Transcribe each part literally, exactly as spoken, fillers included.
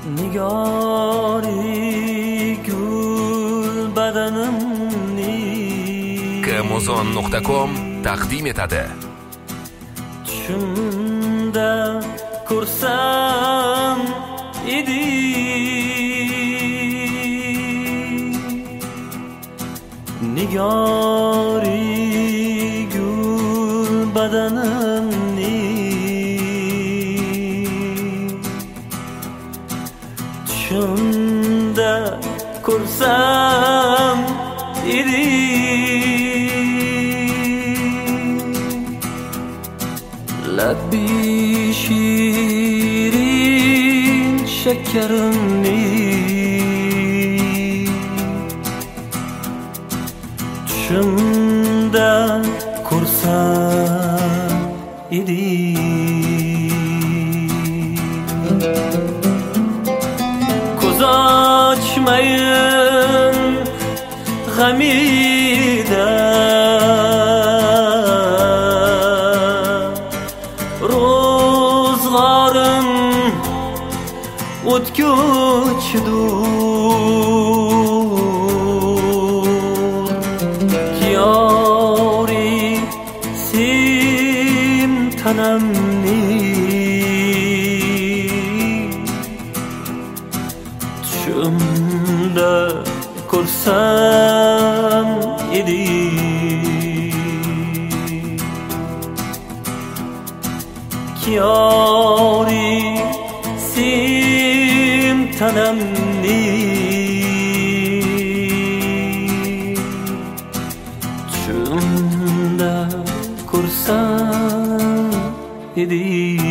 nigori gul badanimni Amazon nuqta com taqdim etadi. Tushimda ko'rsam edi nigori gul badanimni tushimda ko'rsam edi labbi shirin shakarimni tushimda ko'rsam edi ko'z ochmayin g'amida ro'zg'orim o'tkochdur kiyori sim tanamni tushimda ko'rsam edi kiyori sim tanamni tushimda ko'rsam edi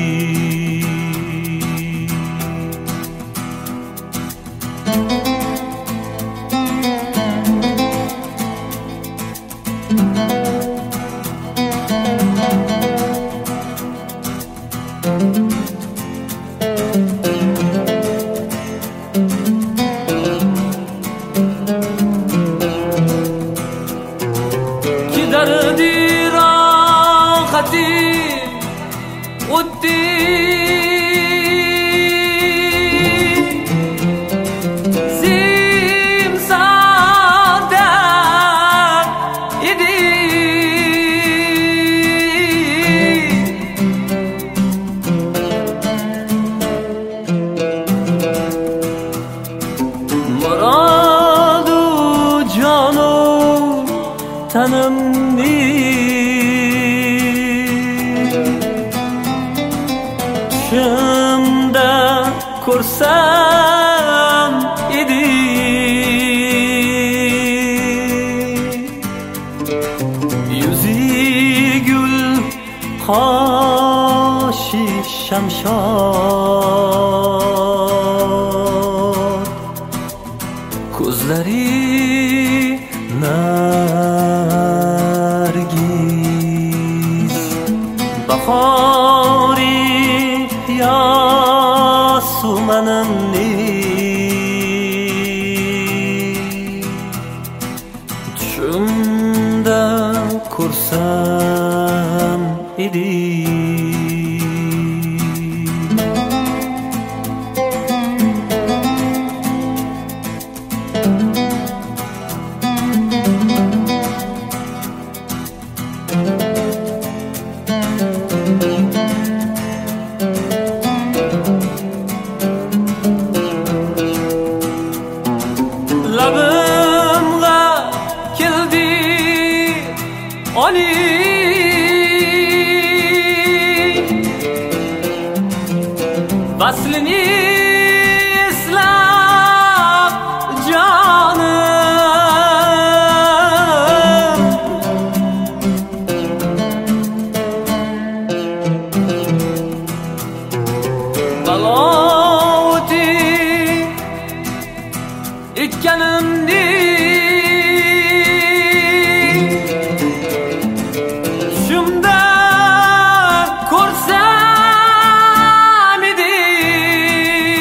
درdi rohati o'tdi simsada edi muradu jonu tanimni tushimda ko'rsam edi yuzi gul qoshi shamshod ko'zlari nargiz bahori yasumanimni tushimda ko'rsam edi labimga keldi oni vaslini eslab jonim baloti etganimni tushimda ko'rsam edi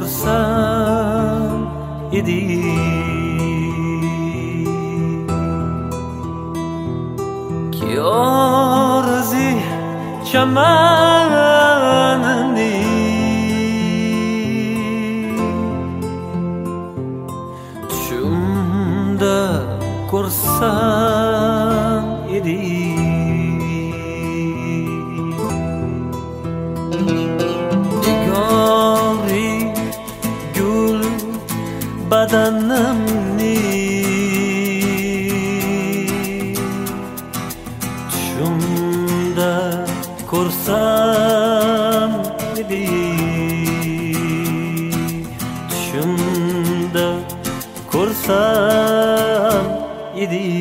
ko'rsam edi. Kiyorzi chamanini tushimda ko'rsam edi. Nigori gul badanimni tushimda ko'rsam edi. Tushimda ko'rsam edi.